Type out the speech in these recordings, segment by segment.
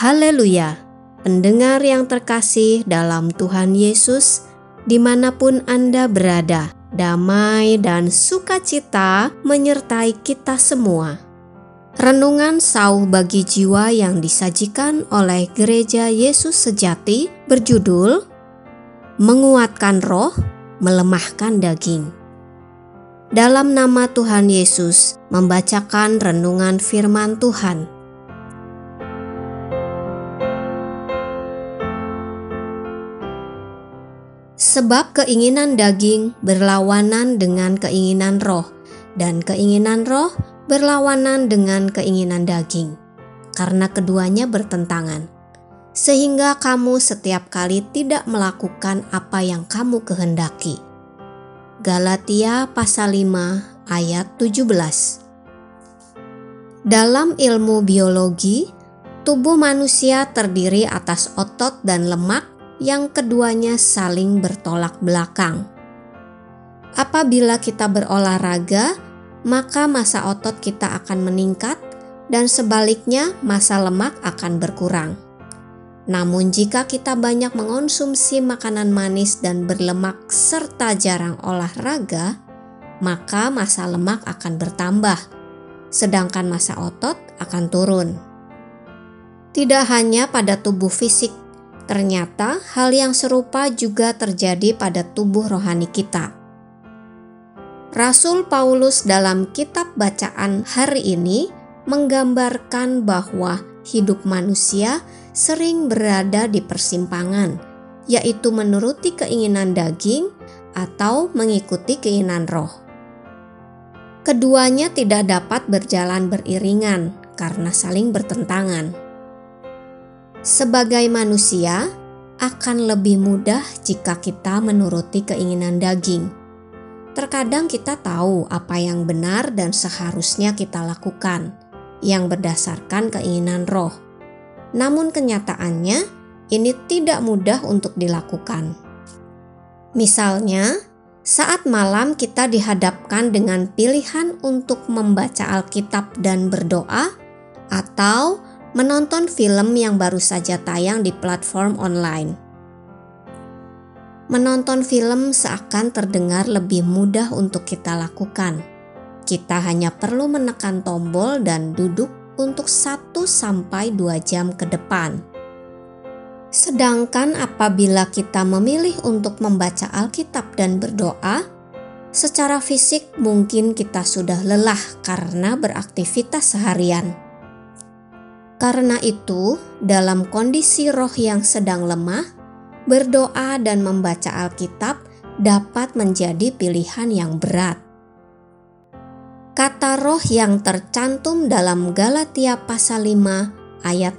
Haleluya! Pendengar yang terkasih dalam Tuhan Yesus, dimanapun Anda berada, damai dan sukacita menyertai kita semua. Renungan sauh bagi jiwa yang disajikan oleh Gereja Yesus Sejati berjudul Menguatkan Roh, Melemahkan Daging. Dalam nama Tuhan Yesus, membacakan renungan firman Tuhan. Sebab keinginan daging berlawanan dengan keinginan roh, dan keinginan roh berlawanan dengan keinginan daging, karena keduanya bertentangan. Sehingga kamu setiap kali tidak melakukan apa yang kamu kehendaki. Galatia pasal 5 ayat 17. Dalam ilmu biologi, tubuh manusia terdiri atas otot dan lemak yang keduanya saling bertolak belakang. Apabila kita berolahraga, maka massa otot kita akan meningkat dan sebaliknya massa lemak akan berkurang. Namun jika kita banyak mengonsumsi makanan manis dan berlemak serta jarang olahraga, maka massa lemak akan bertambah, sedangkan massa otot akan turun. Tidak hanya pada tubuh fisik, ternyata hal yang serupa juga terjadi pada tubuh rohani kita. Rasul Paulus dalam kitab bacaan hari ini menggambarkan bahwa hidup manusia sering berada di persimpangan, yaitu menuruti keinginan daging atau mengikuti keinginan roh. Keduanya tidak dapat berjalan beriringan karena saling bertentangan. Sebagai manusia, akan lebih mudah jika kita menuruti keinginan daging. Terkadang kita tahu apa yang benar dan seharusnya kita lakukan, yang berdasarkan keinginan roh. Namun kenyataannya, ini tidak mudah untuk dilakukan. Misalnya, saat malam kita dihadapkan dengan pilihan untuk membaca Alkitab dan berdoa, atau menonton film yang baru saja tayang di platform online. Menonton film seakan terdengar lebih mudah untuk kita lakukan. Kita hanya perlu menekan tombol dan duduk untuk 1-2 jam ke depan. Sedangkan apabila kita memilih untuk membaca Alkitab dan berdoa, secara fisik mungkin kita sudah lelah karena beraktivitas seharian. Karena itu, dalam kondisi roh yang sedang lemah, berdoa dan membaca Alkitab dapat menjadi pilihan yang berat. Kata roh yang tercantum dalam Galatia pasal 5 ayat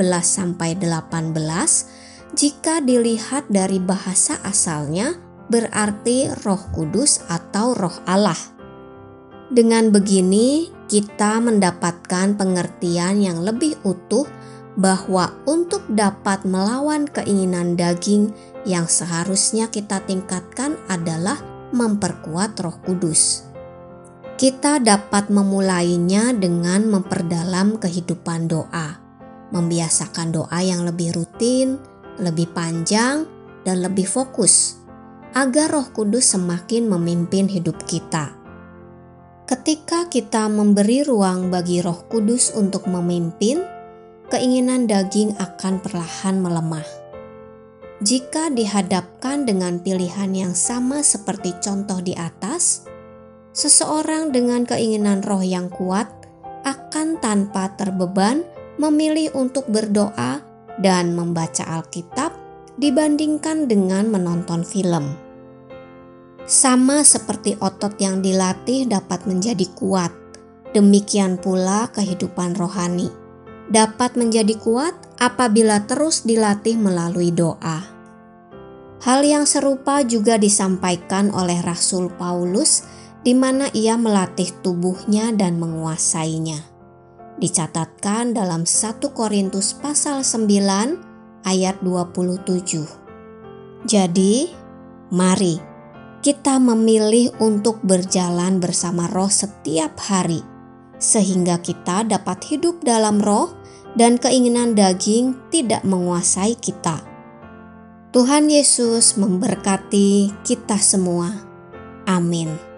16-18, jika dilihat dari bahasa asalnya, berarti Roh Kudus atau Roh Allah. Dengan begini, kita mendapatkan pengertian yang lebih utuh bahwa untuk dapat melawan keinginan daging yang seharusnya kita tingkatkan adalah memperkuat Roh Kudus. Kita dapat memulainya dengan memperdalam kehidupan doa, membiasakan doa yang lebih rutin, lebih panjang, dan lebih fokus, agar Roh Kudus semakin memimpin hidup kita. Ketika kita memberi ruang bagi Roh Kudus untuk memimpin, keinginan daging akan perlahan melemah. Jika dihadapkan dengan pilihan yang sama seperti contoh di atas, seseorang dengan keinginan roh yang kuat akan tanpa terbeban memilih untuk berdoa dan membaca Alkitab dibandingkan dengan menonton film. Sama seperti otot yang dilatih dapat menjadi kuat, demikian pula kehidupan rohani dapat menjadi kuat apabila terus dilatih melalui doa. Hal yang serupa juga disampaikan oleh Rasul Paulus, di mana ia melatih tubuhnya dan menguasainya. Dicatatkan dalam 1 Korintus pasal 9 ayat 27. Jadi, mari kita memilih untuk berjalan bersama roh setiap hari, sehingga kita dapat hidup dalam roh dan keinginan daging tidak menguasai kita. Tuhan Yesus memberkati kita semua. Amin.